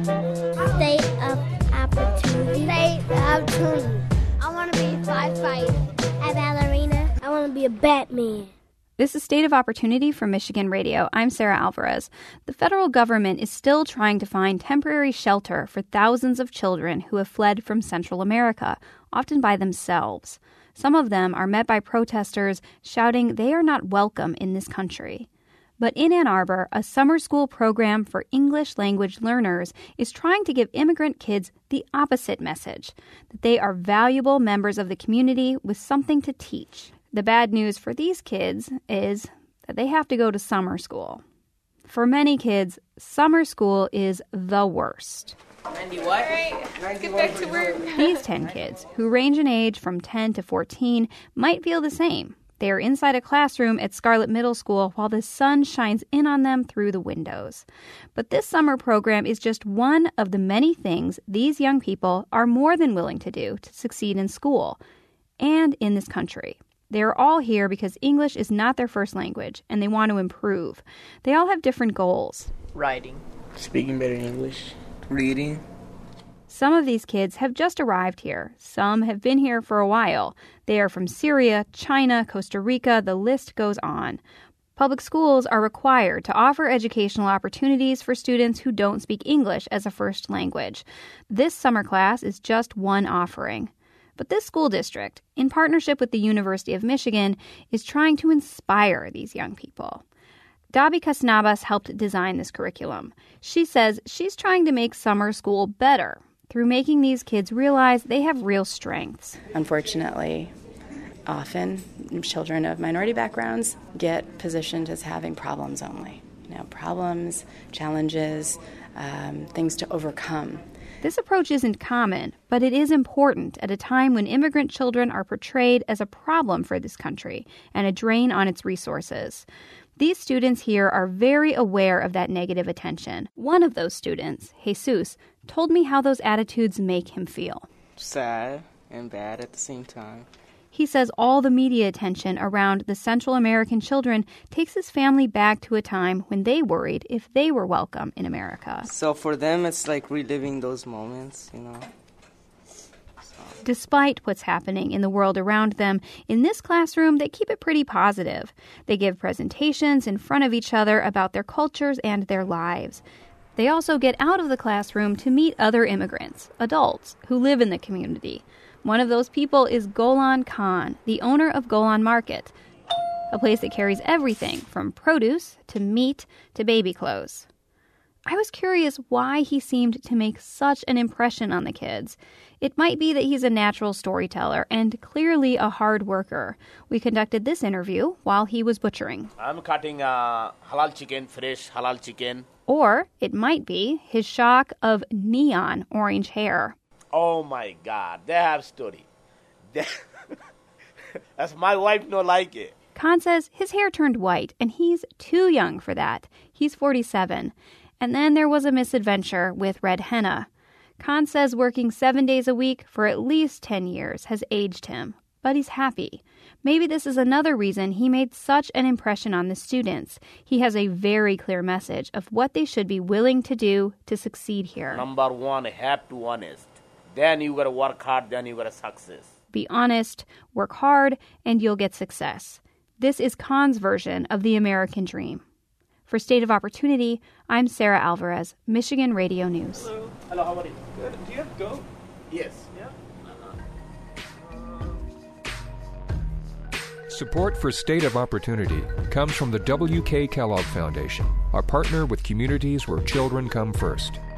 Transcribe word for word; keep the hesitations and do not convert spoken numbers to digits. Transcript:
State of opportunity. State of opportunity. I want to be a firefighter. A ballerina. I want to be a Batman. This is State of Opportunity from Michigan Radio. I'm Sarah Alvarez. The federal government is still trying to find temporary shelter for thousands of children who have fled from Central America, often by themselves. Some of them are met by protesters shouting they are not welcome in this country. But in Ann Arbor, a summer school program for English language learners is trying to give immigrant kids the opposite message, that they are valuable members of the community with something to teach. The bad news for these kids is that they have to go to summer school. For many kids, summer school is the worst. ninety what? All right, let's get back to work. These ten kids, who range in age from ten to fourteen, might feel the same. They are inside a classroom at Scarlett Middle School while the sun shines in on them through the windows. But this summer program is just one of the many things these young people are more than willing to do to succeed in school and in this country. They are all here because English is not their first language, and they want to improve. They all have different goals. Writing. Speaking better English. Reading. Some of these kids have just arrived here. Some have been here for a while. They are from Syria, China, Costa Rica, the list goes on. Public schools are required to offer educational opportunities for students who don't speak English as a first language. This summer class is just one offering. But this school district, in partnership with the University of Michigan, is trying to inspire these young people. Dabi Casnabas helped design this curriculum. She says she's trying to make summer school better through making these kids realize they have real strengths. Unfortunately, often children of minority backgrounds get positioned as having problems only. You know, problems, challenges, um, things to overcome. This approach isn't common, but it is important at a time when immigrant children are portrayed as a problem for this country and a drain on its resources. These students here are very aware of that negative attention. One of those students, Jesus, told me how those attitudes make him feel. Sad and bad at the same time. He says all the media attention around the Central American children takes his family back to a time when they worried if they were welcome in America. So for them, it's like reliving those moments, you know. So. Despite what's happening in the world around them, in this classroom, they keep it pretty positive. They give presentations in front of each other about their cultures and their lives. They also get out of the classroom to meet other immigrants, adults, who live in the community. One of those people is Golan Khan, the owner of Golan Market, a place that carries everything from produce to meat to baby clothes. I was curious why he seemed to make such an impression on the kids. It might be that he's a natural storyteller and clearly a hard worker. We conducted this interview while he was butchering. I'm cutting uh, halal chicken, fresh halal chicken. Or it might be his shock of neon orange hair. Oh my God, they have story. That's my wife no like it. Khan says his hair turned white, and he's too young for that. He's forty-seven. And then there was a misadventure with red henna. Khan says working seven days a week for at least ten years has aged him, but he's happy. Maybe this is another reason he made such an impression on the students. He has a very clear message of what they should be willing to do to succeed here. Number one, have to be honest. Then you got to work hard, then you got to success. Be honest, work hard, and you'll get success. This is Khan's version of the American dream. For State of Opportunity, I'm Sarah Alvarez, Michigan Radio News. Hello. Hello, how are you? Good. Do you have to go? Yes. Yeah? Support for State of Opportunity comes from the W K Kellogg Foundation, a partner with communities where children come first.